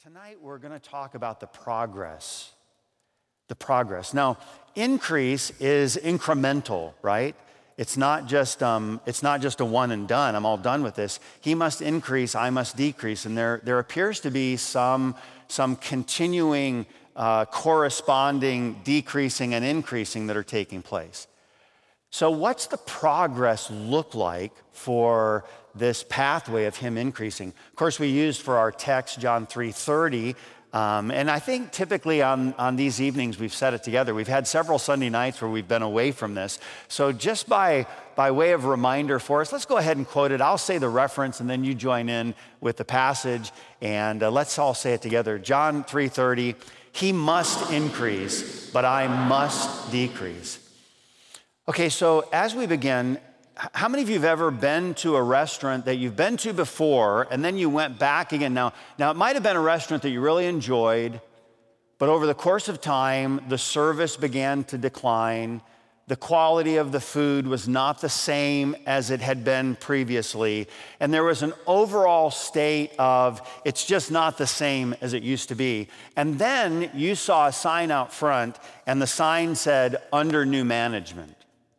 Tonight we're going to talk about the progress. The progress. Now, increase is incremental, right? It's not just a one and done. I'm all done with this. He must increase, I must decrease. And there appears to be some continuing corresponding decreasing and increasing that are taking place. So what's the progress look like for this pathway of him increasing? Of course, we used for our text John 3:30, and I think typically on these evenings we've said it together. We've had several Sunday nights where we've been away from this. So just by way of reminder for us, let's go ahead and quote it. I'll say the reference and then you join in with the passage, and let's all say it together. John 3:30, he must increase, but I must decrease. Okay, so as we begin, how many of you have ever been to a restaurant that you've been to before and then you went back again? Now it might have been a restaurant that you really enjoyed, but over the course of time, the service began to decline. The quality of the food was not the same as it had been previously. And there was an overall state of, it's just not the same as it used to be. And then you saw a sign out front, and the sign said, under new management.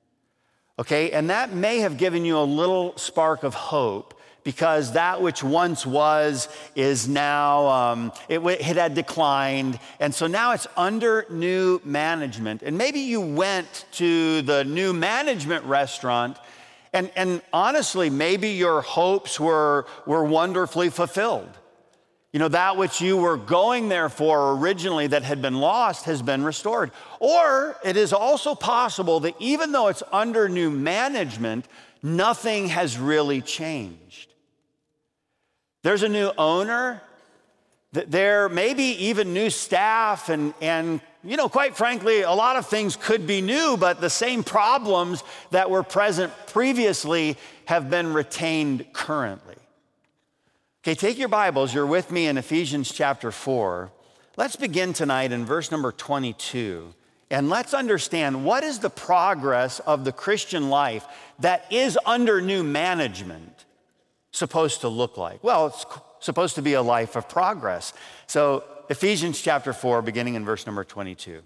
Okay, and that may have given you a little spark of hope, because that which once was is now, it had declined. And so now it's under new management. And maybe you went to the new management restaurant, and honestly, maybe your hopes were wonderfully fulfilled. You know, that which you were going there for originally that had been lost has been restored. Or it is also possible that even though it's under new management, nothing has really changed. There's a new owner. There may be even new staff, and you know, quite frankly, a lot of things could be new, but the same problems that were present previously have been retained currently. Okay, take your Bibles. You're with me in Ephesians chapter 4. Let's begin tonight in verse number 22. And let's understand, what is the progress of the Christian life that is under new management supposed to look like? Well, it's supposed to be a life of progress. So Ephesians chapter 4, beginning in verse number 22.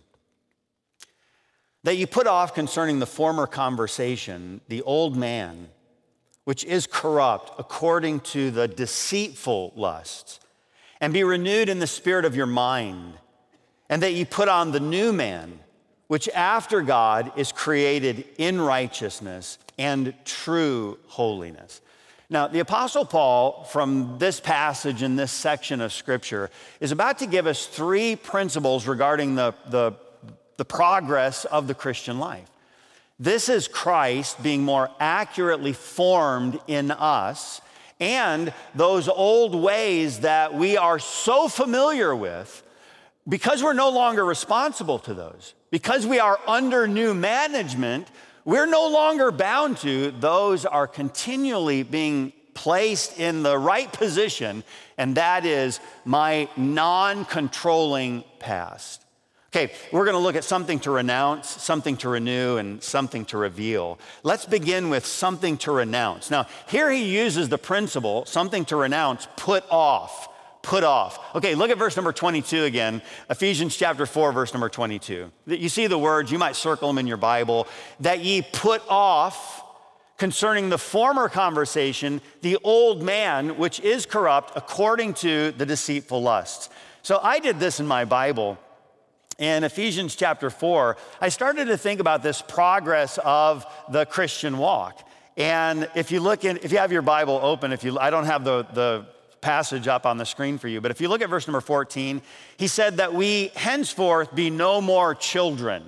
That you put off concerning the former conversation, the old man, which is corrupt according to the deceitful lusts, and be renewed in the spirit of your mind, and that ye put on the new man, which after God is created in righteousness and true holiness. Now, the Apostle Paul, from this passage in this section of Scripture, is about to give us three principles regarding the progress of the Christian life. This is Christ being more accurately formed in us, and those old ways that we are so familiar with, because we're no longer responsible to those. Because we are under new management, we're no longer bound to. Those are continually being placed in the right position, and that is my non-controlling past. Okay, we're going to look at something to renounce, something to renew, and something to reveal. Let's begin with something to renounce. Now, here he uses the principle, something to renounce, put off. Put off. Okay, look at verse number 22 again. Ephesians chapter 4, verse number 22. You see the words, you might circle them in your Bible, that ye put off concerning the former conversation, the old man, which is corrupt according to the deceitful lusts. So I did this in my Bible. In Ephesians chapter 4, I started to think about this progress of the Christian walk. And if you have your Bible open, I don't have the passage up on the screen for you, but if you look at verse number 14, he said that we henceforth be no more children.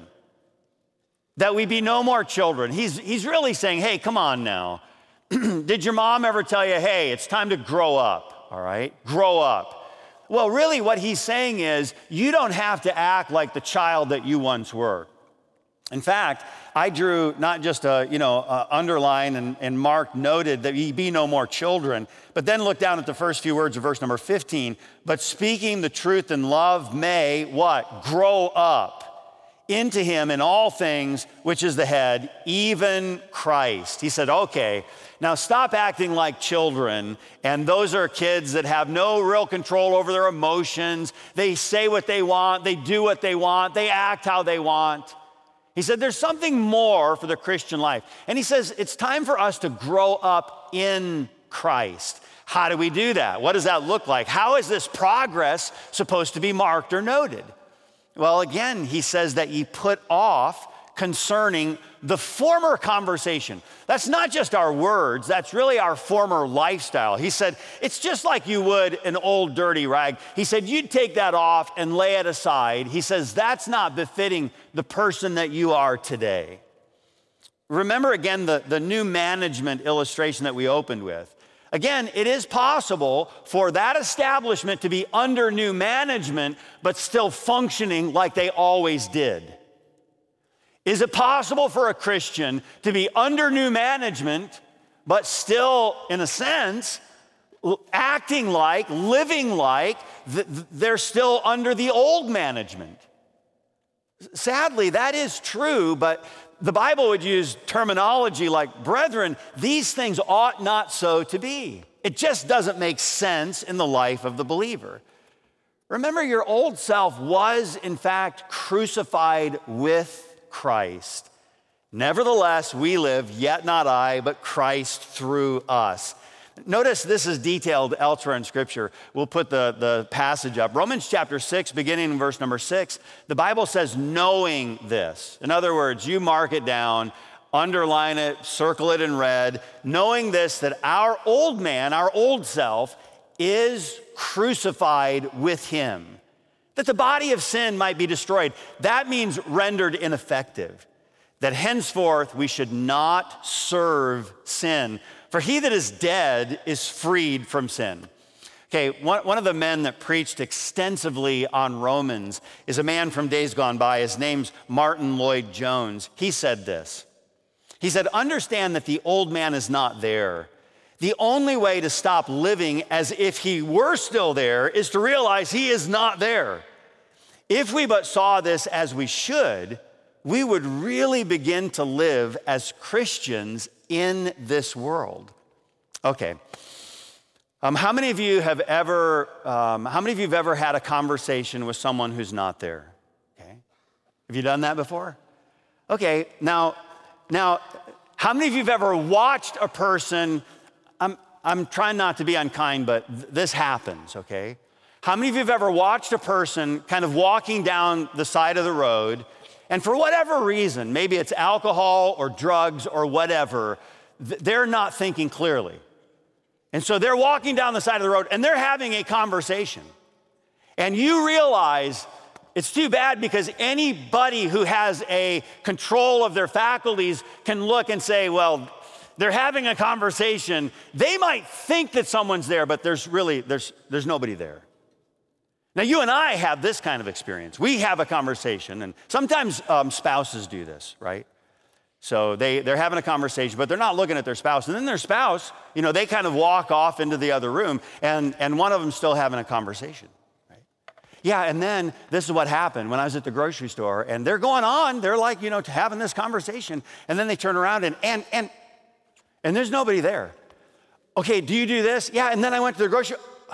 That we be no more children. He's really saying, hey, come on now. Did your mom ever tell you, hey, it's time to grow up, all right? Grow up. Well, really what he's saying is, you don't have to act like the child that you once were. In fact, I drew not just underline and Mark noted that ye be no more children, but then look down at the first few words of verse number 15. But speaking the truth in love may, what? Grow up into him in all things, which is the head, even Christ. He said, okay, now stop acting like children. And those are kids that have no real control over their emotions. They say what they want. They do what they want. They act how they want. He said, there's something more for the Christian life. And he says, it's time for us to grow up in Christ. How do we do that? What does that look like? How is this progress supposed to be marked or noted? Well, again, he says that ye put off concerning the former conversation. That's not just our words, that's really our former lifestyle. He said, it's just like you would an old dirty rag. He said, you'd take that off and lay it aside. He says, that's not befitting the person that you are today. Remember again the new management illustration that we opened with. Again, it is possible for that establishment to be under new management, but still functioning like they always did. Is it possible for a Christian to be under new management, but still, in a sense, acting like, living like they're still under the old management? Sadly, that is true, but the Bible would use terminology like, brethren, these things ought not so to be. It just doesn't make sense in the life of the believer. Remember, your old self was, in fact, crucified with Christ. Nevertheless, we live, yet not I, but Christ through us. Notice this is detailed elsewhere in Scripture. We'll put the passage up. Romans chapter 6, beginning in verse number 6, the Bible says, knowing this. In other words, you mark it down, underline it, circle it in red, knowing this, that our old man, our old self, is crucified with him, that the body of sin might be destroyed. That means rendered ineffective, that henceforth we should not serve sin. For he that is dead is freed from sin. Okay, one of the men that preached extensively on Romans is a man from days gone by. His name's Martin Lloyd-Jones. He said this. He said, understand that the old man is not there. The only way to stop living as if he were still there is to realize he is not there. If we but saw this as we should, we would really begin to live as Christians in this world. Okay. How many of you have ever had a conversation with someone who's not there? Okay. Have you done that before? Okay. Now, how many of you have ever watched a person? I'm trying not to be unkind, but this happens. Okay. How many of you have ever watched a person kind of walking down the side of the road, and for whatever reason, maybe it's alcohol or drugs or whatever, they're not thinking clearly. And so they're walking down the side of the road and they're having a conversation. And you realize it's too bad because anybody who has a control of their faculties can look and say, well, they're having a conversation. They might think that someone's there, but there's nobody there. Now, you and I have this kind of experience. We have a conversation, and sometimes spouses do this, right? So they're having a conversation, but they're not looking at their spouse. And then their spouse, they kind of walk off into the other room, and one of them's still having a conversation, right? Yeah, and then this is what happened when I was at the grocery store, and they're going on. They're like, having this conversation, and then they turn around, and there's nobody there. Okay, do you do this? Yeah, and then I went to the grocery.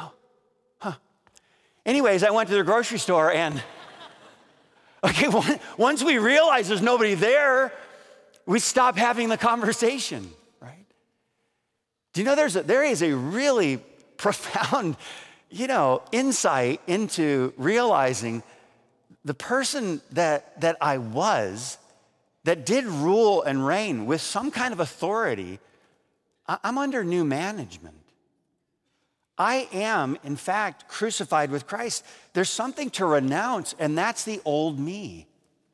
Anyways, I went to the grocery store and, okay, once we realize there's nobody there, we stop having the conversation, right? Do you know there is a really profound, insight into realizing the person that I was, that did rule and reign with some kind of authority, I'm under new management. I am, in fact, crucified with Christ. There's something to renounce, and that's the old me.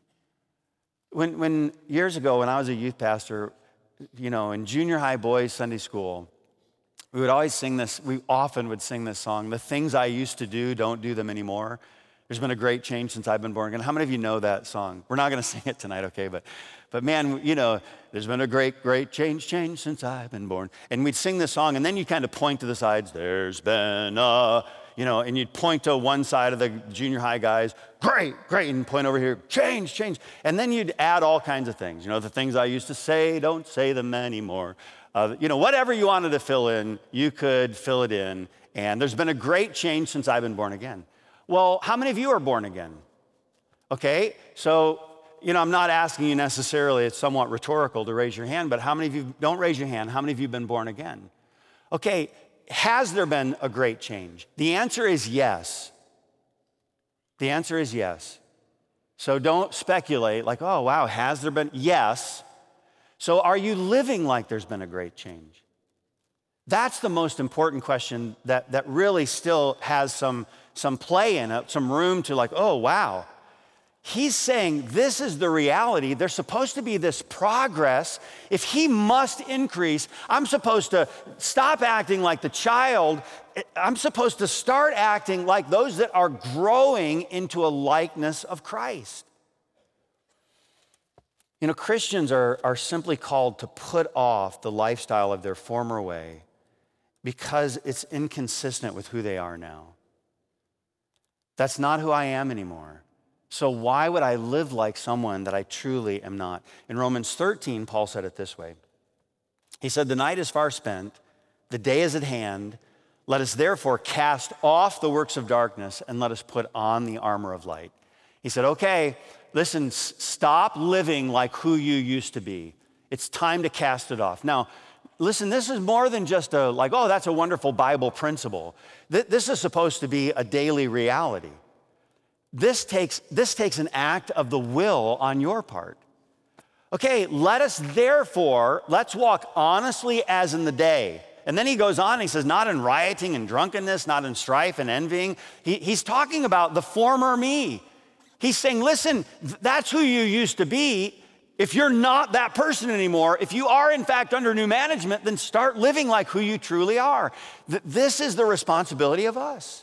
When years ago, when I was a youth pastor, in junior high boys' Sunday school, we often would sing this song, the things I used to do, don't do them anymore. There's been a great change since I've been born again. How many of you know that song? We're not going to sing it tonight, okay? But man, there's been a great change since I've been born. And we'd sing this song, and then you kind of point to the sides. There's been a, and you'd point to one side of the junior high guys, great, and point over here, change. And then you'd add all kinds of things. The things I used to say, don't say them anymore. Whatever you wanted to fill in, you could fill it in. And there's been a great change since I've been born again. Well, how many of you are born again? Okay, so, I'm not asking you necessarily, it's somewhat rhetorical to raise your hand, but how many of you, don't raise your hand, how many of you have been born again? Okay, has there been a great change? The answer is yes. The answer is yes. So don't speculate like, oh, wow, has there been? Yes. So are you living like there's been a great change? That's the most important question that really still has some play in it, some room to like, oh, wow. He's saying this is the reality. There's supposed to be this progress. If he must increase, I'm supposed to stop acting like the child. I'm supposed to start acting like those that are growing into a likeness of Christ. Christians are simply called to put off the lifestyle of their former way because it's inconsistent with who they are now. That's not who I am anymore. So why would I live like someone that I truly am not? In Romans 13, Paul said it this way. He said, the night is far spent, the day is at hand. Let us therefore cast off the works of darkness and let us put on the armor of light. He said, okay, listen, stop living like who you used to be. It's time to cast it off. Now, listen, this is more than just that's a wonderful Bible principle. This is supposed to be a daily reality. This takes an act of the will on your part. Okay, let's walk honestly as in the day. And then he goes on, he says, not in rioting and drunkenness, not in strife and envying. He's talking about the former me. He's saying, listen, that's who you used to be. If you're not that person anymore, if you are in fact under new management, then start living like who you truly are. This is the responsibility of us.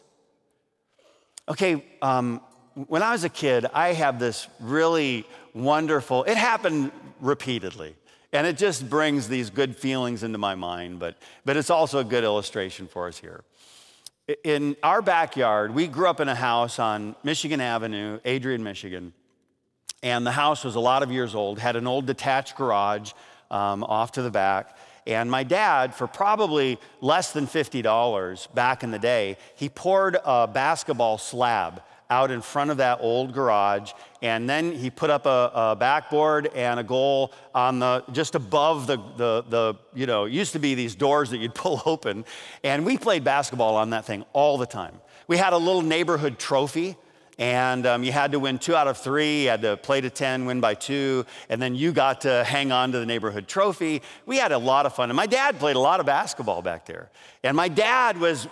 Okay, when I was a kid, I have this really wonderful, it happened repeatedly, and it just brings these good feelings into my mind, but it's also a good illustration for us here. In our backyard, we grew up in a house on Michigan Avenue, Adrian, Michigan, and the house was a lot of years old, had an old detached garage off to the back, and my dad, for probably less than $50 back in the day, he poured a basketball slab out in front of that old garage, and then he put up a backboard and a goal on just above the it used to be these doors that you'd pull open, and we played basketball on that thing all the time. We had a little neighborhood trophy, and you had to win 2 out of 3, you had to play to 10, win by 2, and then you got to hang on to the neighborhood trophy. We had a lot of fun, and my dad played a lot of basketball back there, and my dad was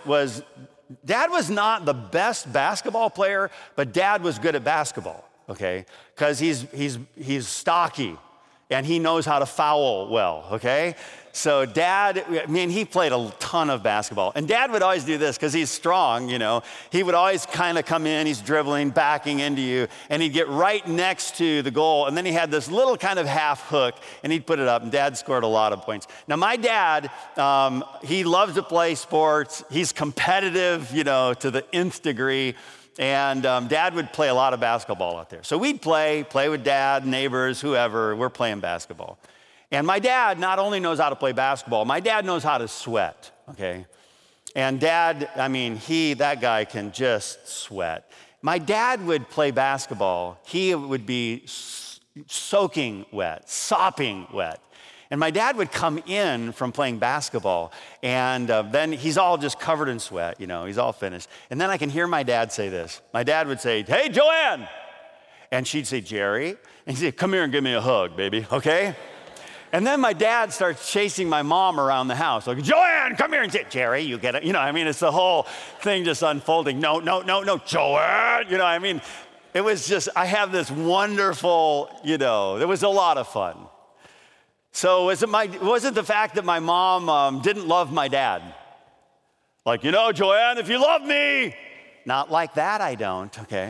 not the best basketball player, but Dad was good at basketball, okay? Because he's stocky, and he knows how to foul well, okay? So Dad, he played a ton of basketball. And Dad would always do this because he's strong, He would always kind of come in, he's dribbling, backing into you, and he'd get right next to the goal. And then he had this little kind of half hook, and he'd put it up, and Dad scored a lot of points. Now, my dad, he loves to play sports. He's competitive, to the nth degree. And Dad would play a lot of basketball out there. So we'd play with Dad, neighbors, whoever. We're playing basketball. And my dad not only knows how to play basketball, my dad knows how to sweat, okay? And Dad, that guy can just sweat. My dad would play basketball. He would be soaking wet, sopping wet. And my dad would come in from playing basketball, and then he's all just covered in sweat, he's all finished. And then I can hear my dad say this. My dad would say, hey, Joanne. And she'd say, Jerry. And he'd say, come here and give me a hug, baby, okay? And then my dad starts chasing my mom around the house. Like, Joanne, come here and say, Jerry, you get it. It's the whole thing just unfolding. No, Joanne. It was just, I have this wonderful, it was a lot of fun. So was it the fact that my mom didn't love my dad? Like, Joanne, if you love me. Not like that, I don't, okay?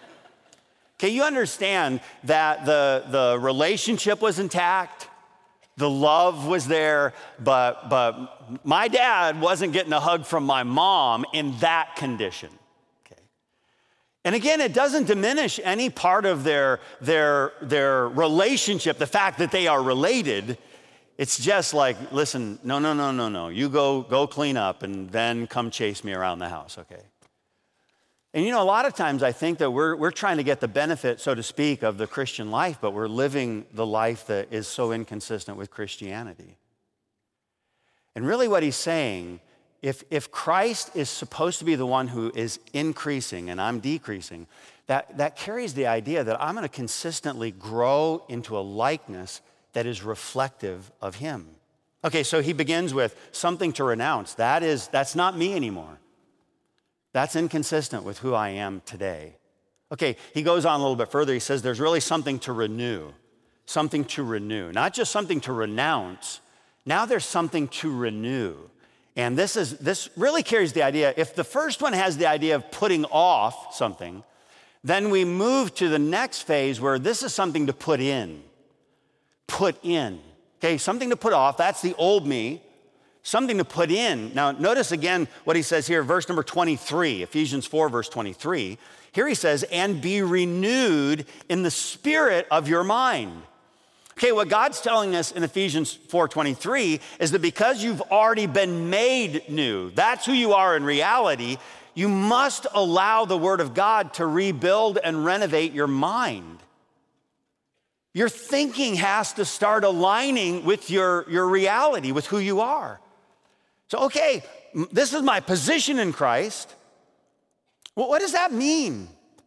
Okay, you understand that the relationship was intact. The love was there, but my dad wasn't getting a hug from my mom in that condition. Okay. And again, it doesn't diminish any part of their relationship, the fact that they are related. It's just like, listen, no. You go clean up and then come chase me around the house, okay? And a lot of times I think that we're trying to get the benefit, so to speak, of the Christian life, but we're living the life that is so inconsistent with Christianity. And really what he's saying, if Christ is supposed to be the one who is increasing and I'm decreasing, that carries the idea that I'm going to consistently grow into a likeness that is reflective of him. Okay, so he begins with something to renounce. That's not me anymore. That's inconsistent with who I am today. Okay, he goes on a little bit further. He says there's really something to renew. Something to renew. Not just something to renounce. Now there's something to renew. And this really carries the idea, if the first one has the idea of putting off something, then we move to the next phase where this is something to put in. Put in. Okay, something to put off, that's the old me. Something to put in. Now, notice again what he says here, verse number 23, Ephesians 4, verse 23. Here he says, and be renewed in the spirit of your mind. Okay, what God's telling us in Ephesians 4:23 is that because you've already been made new, that's who you are in reality, you must allow the Word of God to rebuild and renovate your mind. Your thinking has to start aligning with your reality, with who you are. So, okay, this is my position in Christ. Well, what does that mean?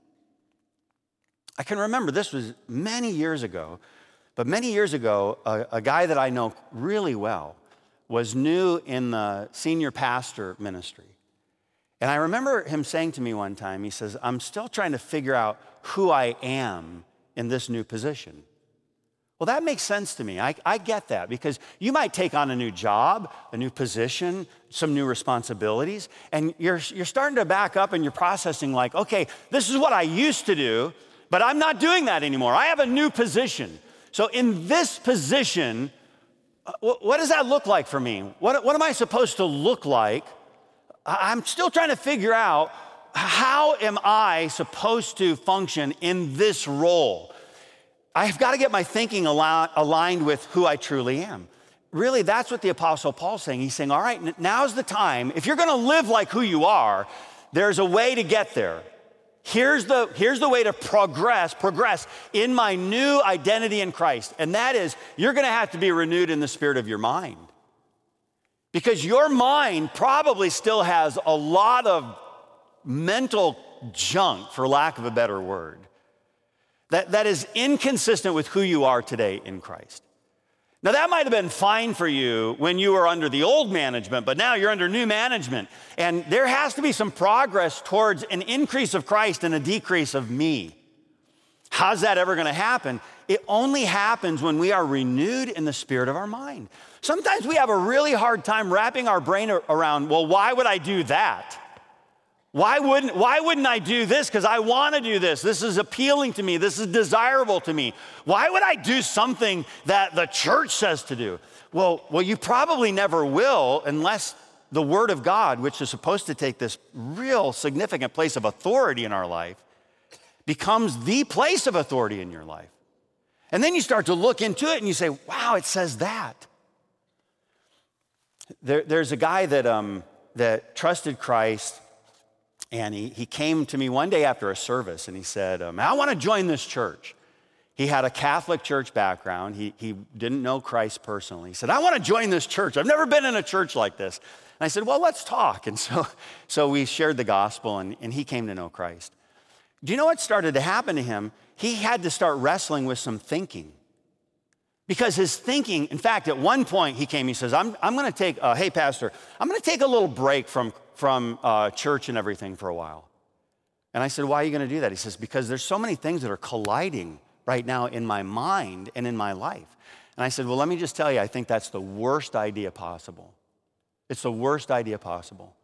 I can remember this was many years ago, but many years ago, a guy that I know really well was new in the senior pastor ministry. And I remember him saying to me one time, he says, I'm still trying to figure out who I am in this new position. Well, that makes sense to me. I get that because you might take on a new job, a new position, some new responsibilities, and you're starting to back up and you're processing like, okay, this is what I used to do, but I'm not doing that anymore. I have a new position. So in this position, what does that look like for me? What am I supposed to look like? I'm still trying to figure out how am I supposed to function in this role? I've got to get my thinking aligned with who I truly am. Really, that's what the Apostle Paul's saying. He's saying, all right, now's the time. If you're going to live like who you are, there's a way to get there. Here's the way to progress in my new identity in Christ. And that is, you're going to have to be renewed in the spirit of your mind. Because your mind probably still has a lot of mental junk, for lack of a better word. That is inconsistent with who you are today in Christ. Now, that might have been fine for you when you were under the old management, but now you're under new management. And there has to be some progress towards an increase of Christ and a decrease of me. How's that ever going to happen? It only happens when we are renewed in the spirit of our mind. Sometimes we have a really hard time wrapping our brain around, well, why would I do that? Why wouldn't I do this? Because I want to do this. This is appealing to me. This is desirable to me. Why would I do something that the church says to do? Well, you probably never will unless the Word of God, which is supposed to take this real significant place of authority in our life, becomes the place of authority in your life. And then you start to look into it and you say, wow, it says that. There's a guy that trusted Christ. And he came to me one day after a service and he said, I want to join this church. He had a Catholic church background. He didn't know Christ personally. He said, I want to join this church. I've never been in a church like this. And I said, well, let's talk. And so we shared the gospel and he came to know Christ. Do you know what started to happen to him? He had to start wrestling with some thinking. Because his thinking, in fact, at one point he came, he says, I'm going to take, hey, Pastor, I'm going to take a little break from church and everything for a while. And I said, why are you going to do that? He says, because there's so many things that are colliding right now in my mind and in my life. And I said, well, let me just tell you, I think that's the worst idea possible. It's the worst idea possible.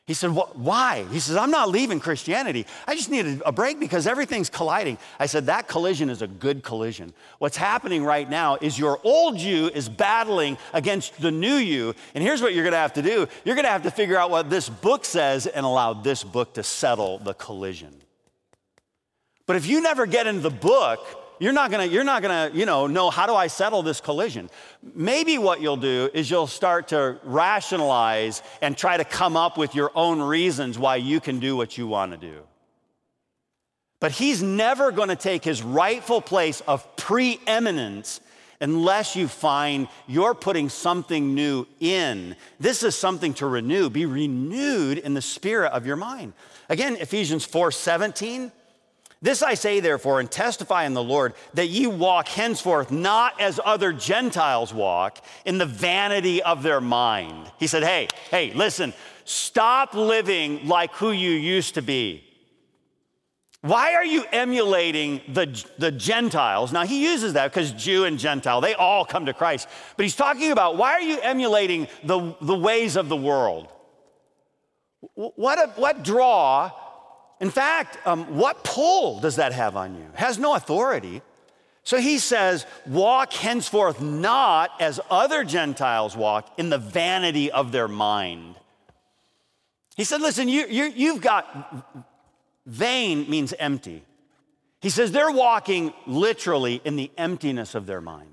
He said, why? He says, I'm not leaving Christianity. I just needed a break because everything's colliding. I said, that collision is a good collision. What's happening right now is your old you is battling against the new you. And here's what you're going to have to do. You're going to have to figure out what this book says and allow this book to settle the collision. But if you never get into the book, you're not gonna, know how do I settle this collision? Maybe what you'll do is you'll start to rationalize and try to come up with your own reasons why you can do what you want to do. But he's never going to take his rightful place of preeminence unless you find you're putting something new in. This is something to renew. Be renewed in the spirit of your mind. Again, Ephesians 4:17. This I say, therefore, and testify in the Lord, that ye walk henceforth not as other Gentiles walk, in the vanity of their mind. He said, hey, listen, stop living like who you used to be. Why are you emulating the Gentiles? Now, he uses that because Jew and Gentile, they all come to Christ. But he's talking about, why are you emulating the ways of the world? What draw... In fact, what pull does that have on you? It has no authority. So he says, walk henceforth not as other Gentiles walk, in the vanity of their mind. He said, listen, you've got, vain means empty. He says they're walking literally in the emptiness of their mind.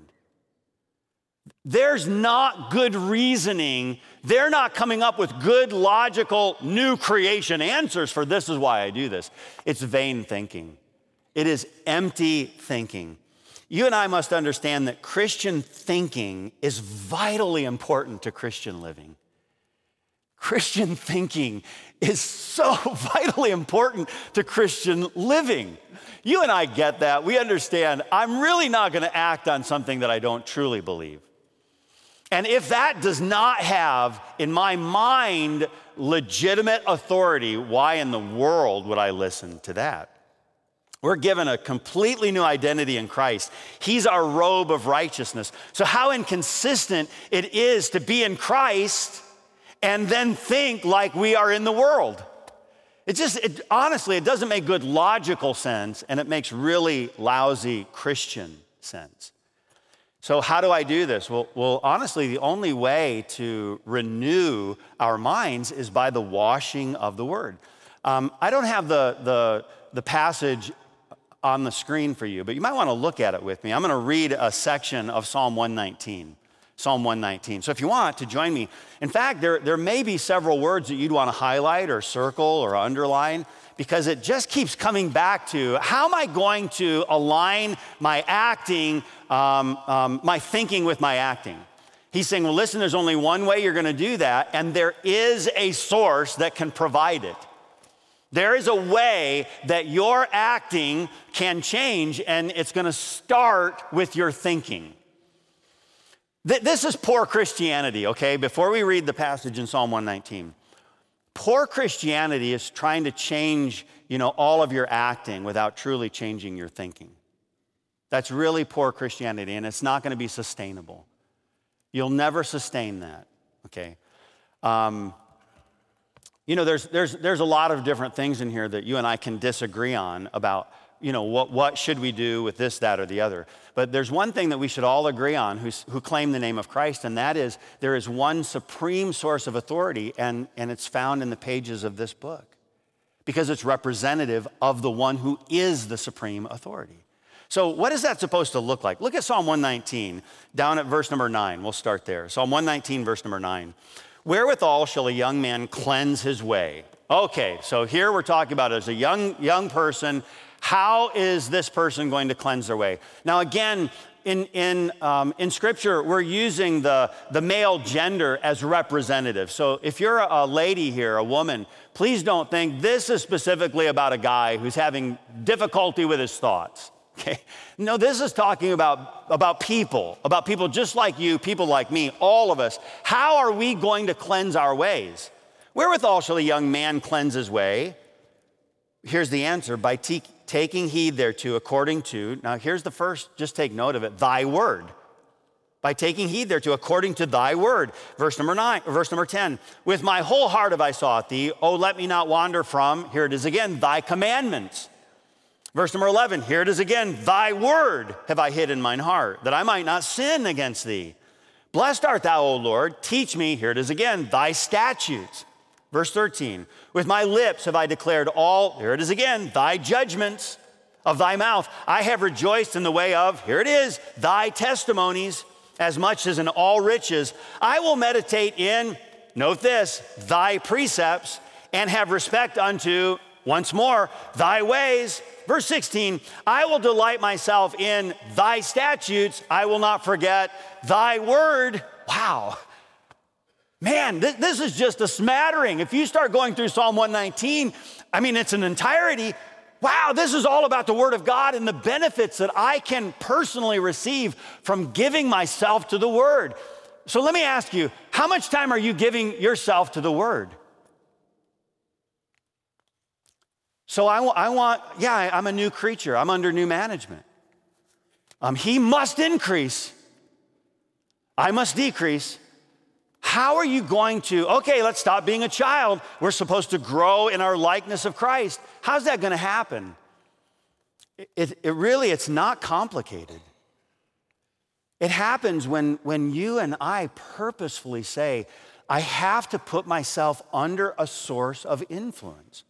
There's not good reasoning. They're not coming up with good, logical, new creation answers for this is why I do this. It's vain thinking. It is empty thinking. You and I must understand that Christian thinking is vitally important to Christian living. Christian thinking is so vitally important to Christian living. You and I get that. We understand I'm really not going to act on something that I don't truly believe. And if that does not have, in my mind, legitimate authority, why in the world would I listen to that? We're given a completely new identity in Christ. He's our robe of righteousness. So how inconsistent it is to be in Christ and then think like we are in the world. Honestly, it doesn't make good logical sense, and it makes really lousy Christian sense. So how do I do this? Well, honestly, the only way to renew our minds is by the washing of the Word. I don't have the passage on the screen for you, but you might want to look at it with me. I'm going to read a section of Psalm 119. Psalm 119. So if you want to join me, in fact, there may be several words that you'd want to highlight or circle or underline, because it just keeps coming back to, how am I going to align my acting, my thinking with my acting? He's saying, well, listen, there's only one way you're going to do that, and there is a source that can provide it. There is a way that your acting can change, and it's going to start with your thinking. This is poor Christianity, okay? Before we read the passage in Psalm 119. Poor Christianity is trying to change, all of your acting without truly changing your thinking. That's really poor Christianity, and it's not going to be sustainable. You'll never sustain that, okay? There's a lot of different things in here that you and I can disagree on about, what should we do with this, that, or the other. But there's one thing that we should all agree on who claim the name of Christ, and that is there is one supreme source of authority, and it's found in the pages of this book, because it's representative of the one who is the supreme authority. So what is that supposed to look like? Look at Psalm 119, down at verse number 9. We'll start there. Psalm 119, verse number 9. Wherewithal shall a young man cleanse his way? Okay, so here we're talking about as a young person, how is this person going to cleanse their way? Now again, in Scripture, we're using the male gender as representative. So if you're a lady here, a woman, please don't think this is specifically about a guy who's having difficulty with his thoughts. Okay? No, this is talking about people just like you, people like me, all of us. How are we going to cleanse our ways? Wherewithal shall a young man cleanse his way? Here's the answer, by taking heed thereto according to, now here's the first, just take note of it, thy word. by taking heed thereto, according to thy word. Verse number 10, with my whole heart have I sought thee, O let me not wander from, here it is again, thy commandments. Verse number 11, here it is again, thy word have I hid in mine heart, that I might not sin against thee. Blessed art thou, O Lord, teach me, here it is again, thy statutes. Verse 13, with my lips have I declared all, here it is again, thy judgments of thy mouth. I have rejoiced in the way of, here it is, thy testimonies, as much as in all riches. I will meditate in, note this, thy precepts, and have respect unto, once more, thy ways. Verse 16, I will delight myself in thy statutes. I will not forget thy word. Wow. Man, this is just a smattering. If you start going through Psalm 119, I mean, it's an entirety. Wow, this is all about the word of God and the benefits that I can personally receive from giving myself to the word. So let me ask you, how much time are you giving yourself to the word? So I'm a new creature. I'm under new management. He must increase. I must decrease. How are you going to, okay, let's stop being a child. We're supposed to grow in our likeness of Christ. How's that going to happen? It's not complicated. It happens when you and I purposefully say, I have to put myself under a source of influence.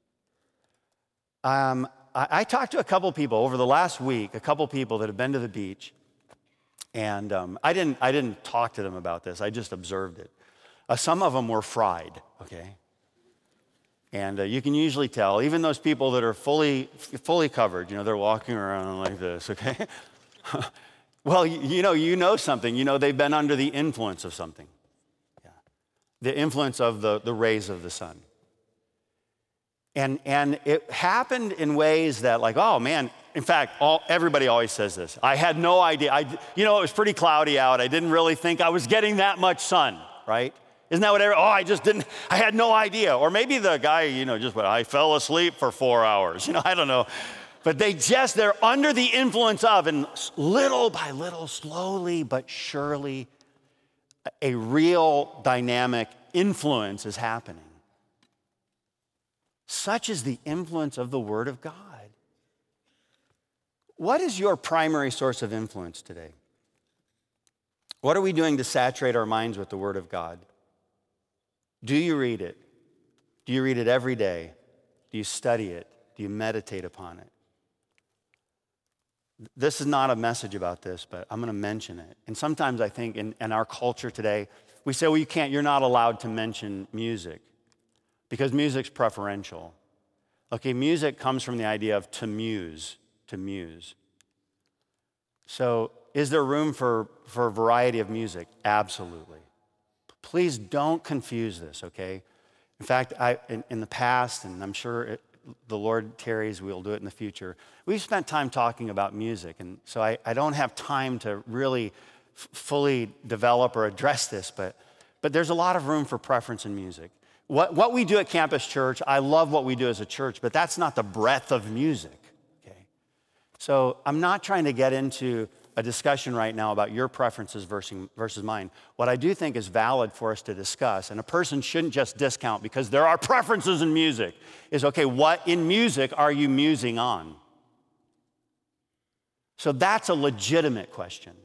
I talked to a couple people over the last week, a couple people that have been to the beach, and I didn't talk to them about this. I just observed it. Some of them were fried, okay? And you can usually tell, even those people that are fully covered, they're walking around like this, okay? Well, you know something. They've been under the influence of something. Yeah. The influence of the rays of the sun. And it happened in ways that like, oh man, in fact, everybody always says this. I had no idea. It was pretty cloudy out. I didn't really think I was getting that much sun, right? Isn't that what I had no idea. Or maybe the guy, I fell asleep for 4 hours. I don't know. But they're under the influence of, and little by little, slowly but surely, a real dynamic influence is happening. Such is the influence of the Word of God. What is your primary source of influence today? What are we doing to saturate our minds with the Word of God? Do you read it? Do you read it every day? Do you study it? Do you meditate upon it? This is not a message about this, but I'm going to mention it. And sometimes I think in our culture today, we say, well, you're not allowed to mention music because music's preferential. Okay, music comes from the idea of to muse. So is there room for a variety of music? Absolutely. Please don't confuse this, okay? In fact, in the past, and I'm sure the Lord tarries, we'll do it in the future, we've spent time talking about music, and so I don't have time to really fully develop or address this, but there's a lot of room for preference in music. What we do at Campus Church, I love what we do as a church, but that's not the breadth of music, okay? So I'm not trying to get into a discussion right now about your preferences versus mine. What I do think is valid for us to discuss, and a person shouldn't just discount because there are preferences in music, is okay, what in music are you musing on? So that's a legitimate question.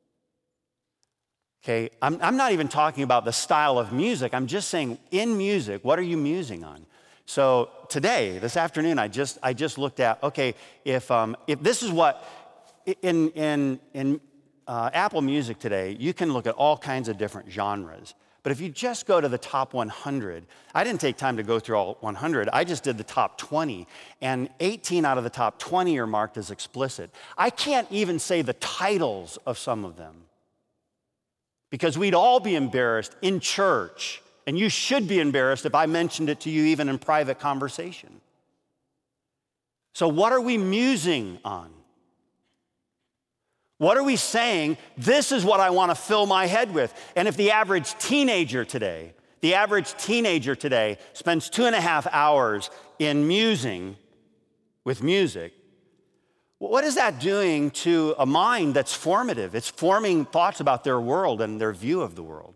Okay, I'm not even talking about the style of music. I'm just saying in music, what are you musing on? So today, this afternoon, I just looked at, okay, if this is what, in Apple Music today, you can look at all kinds of different genres. But if you just go to the top 100, I didn't take time to go through all 100. I just did the top 20, and 18 out of the top 20 are marked as explicit. I can't even say the titles of some of them because we'd all be embarrassed in church, and you should be embarrassed if I mentioned it to you even in private conversation. So what are we musing on? What are we saying? This is what I want to fill my head with. And if the average teenager today spends 2.5 hours in musing with music, What is that doing to a mind that's formative? It's forming thoughts about their world and their view of the world.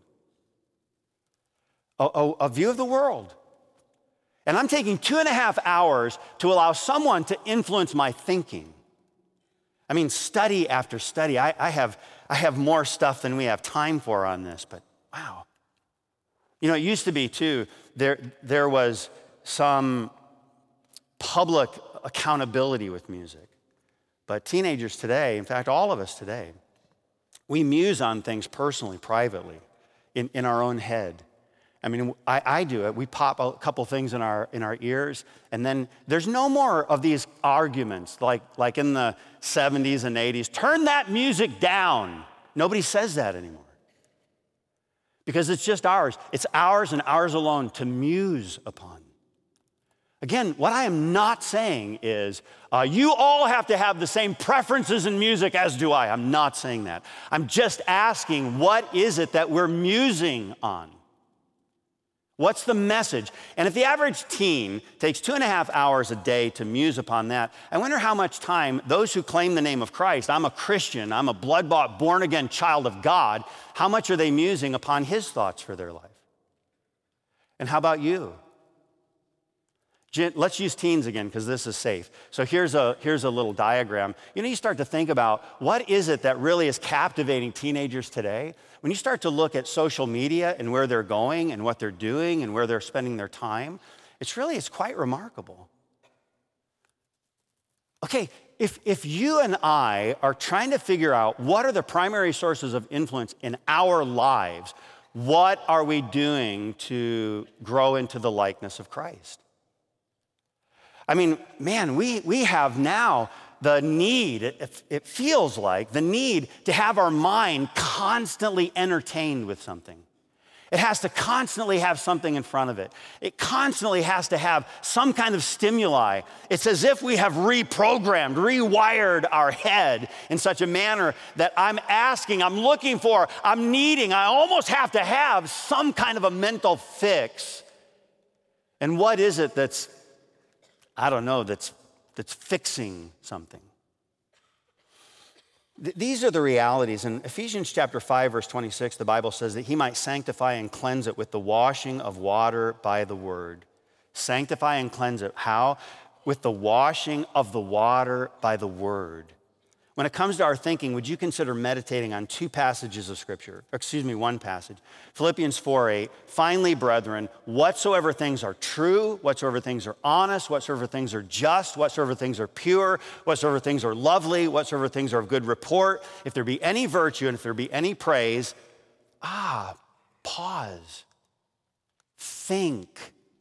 A view of the world. And I'm taking 2.5 hours to allow someone to influence my thinking. I mean, study after study. I have more stuff than we have time for on this, but wow. You know, it used to be too, there was some public accountability with music. But teenagers today, in fact, all of us today, we muse on things personally, privately, in our own head. I mean, I do it. We pop a couple things in our ears, and then there's no more of these arguments like in the 70s and 80s. Turn that music down. Nobody says that anymore. Because it's just ours. It's ours and ours alone to muse upon. Again, what I am not saying is you all have to have the same preferences in music as do I. I'm not saying that. I'm just asking, what is it that we're musing on? What's the message? And if the average teen takes 2.5 hours a day to muse upon that, I wonder how much time those who claim the name of Christ, I'm a Christian, I'm a blood-bought, born-again child of God, how much are they musing upon his thoughts for their life? And how about you? Let's use teens again because this is safe. So here's a little diagram. You know, you start to think about what is it that really is captivating teenagers today? When you start to look at social media and where they're going and what they're doing and where they're spending their time, it's quite remarkable. Okay, if you and I are trying to figure out what are the primary sources of influence in our lives, what are we doing to grow into the likeness of Christ? I mean, man, we have now the need, it feels like, the need to have our mind constantly entertained with something. It has to constantly have something in front of it. It constantly has to have some kind of stimuli. It's as if we have reprogrammed, rewired our head in such a manner that I'm asking, I'm looking for, I'm needing, I almost have to have some kind of a mental fix. And what is it that's fixing something? These are the realities. In Ephesians chapter 5, verse 26, the Bible says that he might sanctify and cleanse it with the washing of water by the word. Sanctify and cleanse it. How? With the washing of the water by the word. When it comes to our thinking, would you consider meditating on one passage. Philippians 4:8, finally, brethren, whatsoever things are true, whatsoever things are honest, whatsoever things are just, whatsoever things are pure, whatsoever things are lovely, whatsoever things are of good report, if there be any virtue and if there be any praise, pause. Think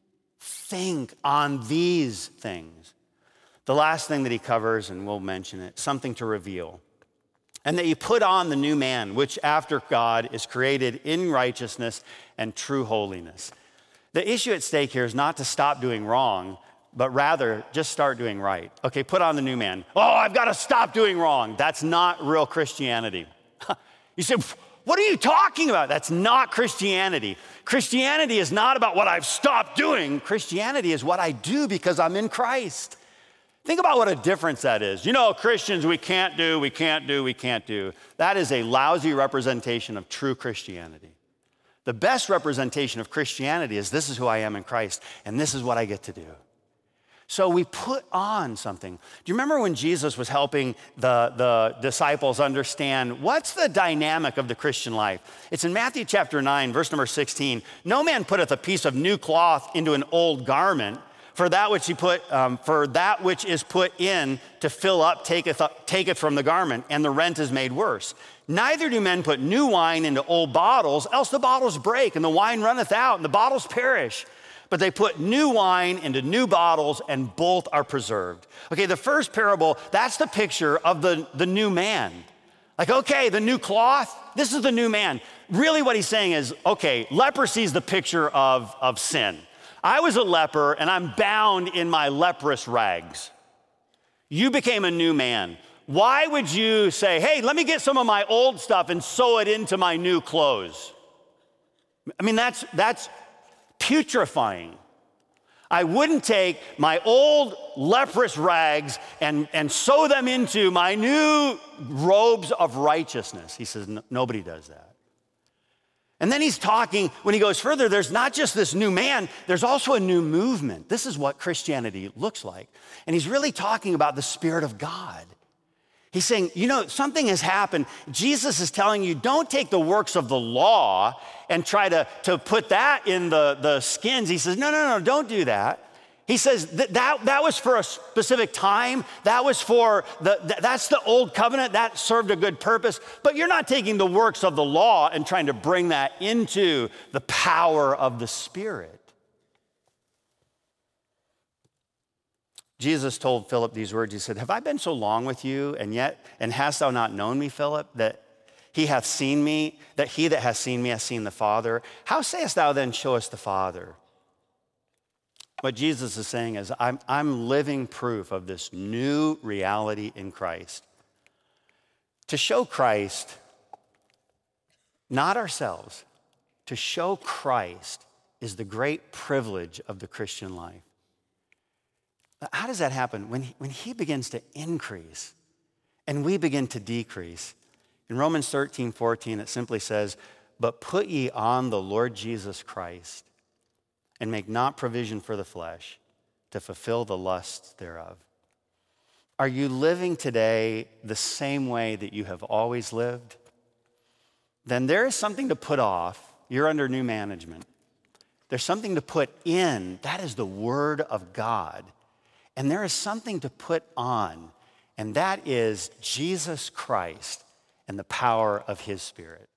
on these things. The last thing that he covers, and we'll mention it, something to reveal. And that you put on the new man, which after God is created in righteousness and true holiness. The issue at stake here is not to stop doing wrong, but rather just start doing right. Okay, put on the new man. Oh, I've got to stop doing wrong. That's not real Christianity. You say, what are you talking about? That's not Christianity. Christianity is not about what I've stopped doing. Christianity is what I do because I'm in Christ. Think about what a difference that is. You know, Christians, we can't do. That is a lousy representation of true Christianity. The best representation of Christianity is this is who I am in Christ, and this is what I get to do. So we put on something. Do you remember when Jesus was helping the disciples understand what's the dynamic of the Christian life? It's in Matthew chapter 9, verse number 16. No man putteth a piece of new cloth into an old garment, for that which is put in to fill up taketh from the garment, and the rent is made worse. Neither do men put new wine into old bottles, else the bottles break, and the wine runneth out, and the bottles perish. But they put new wine into new bottles, and both are preserved. Okay, the first parable, that's the picture of the new man. Like, okay, the new cloth, this is the new man. Really what he's saying is, okay, leprosy is the picture of sin. I was a leper, and I'm bound in my leprous rags. You became a new man. Why would you say, hey, let me get some of my old stuff and sew it into my new clothes? I mean, that's putrefying. I wouldn't take my old leprous rags and sew them into my new robes of righteousness. He says, nobody does that. And then he's talking, when he goes further, there's not just this new man, there's also a new movement. This is what Christianity looks like. And he's really talking about the Spirit of God. He's saying, something has happened. Jesus is telling you, don't take the works of the law and try to put that in the skins. He says, no, don't do that. He says that was for a specific time. That was that's the old covenant. That served a good purpose. But you're not taking the works of the law and trying to bring that into the power of the Spirit. Jesus told Philip these words. He said, have I been so long with you, and hast thou not known me, Philip, that he hath seen me, that he that hath seen me hath seen the Father? How sayest thou then, show us the Father? What Jesus is saying is, I'm living proof of this new reality in Christ. To show Christ, not ourselves, to show Christ is the great privilege of the Christian life. How does that happen? When he begins to increase and we begin to decrease. In Romans 13:14, it simply says, but put ye on the Lord Jesus Christ, and make not provision for the flesh to fulfill the lusts thereof. Are you living today the same way that you have always lived? Then there is something to put off. You're under new management. There's something to put in. That is the Word of God. And there is something to put on, and that is Jesus Christ and the power of his Spirit.